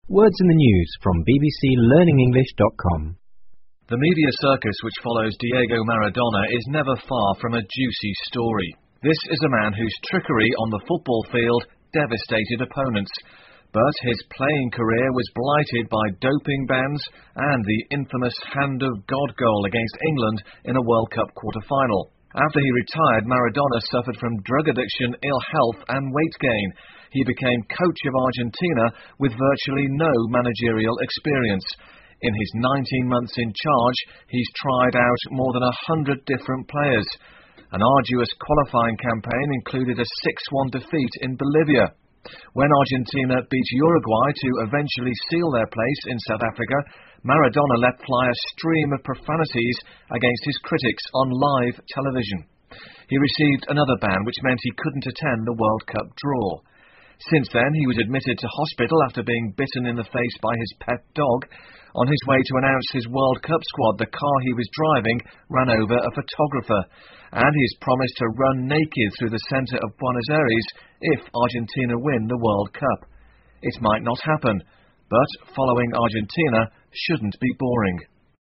Words in the news from bbclearningenglish.com. The media circus which follows Diego Maradona is never far from a juicy story. This is a man whose trickery on the football field devastated opponents, but his playing career was blighted by doping bans and the infamous Hand of God goal against England in a World Cup quarter-final. After he retired, Maradona suffered from drug addiction, ill health and weight gain. He became coach of Argentina with virtually no managerial experience. In his 19 months in charge, he's tried out more than 100 different players. An arduous qualifying campaign included a 6-1 defeat in Bolivia. When Argentina beat Uruguay to eventually seal their place in South Africa, Maradona let fly a stream of profanities against his critics on live television. He received another ban, which meant he couldn't attend the World Cup draw. Since then, he was admitted to hospital after being bitten in the face by his pet dog. On his way to announce his World Cup squad, the car he was driving ran over a photographer, and he has promised to run naked through the centre of Buenos Aires if Argentina win the World Cup. It might not happen, but following Argentina shouldn't be boring.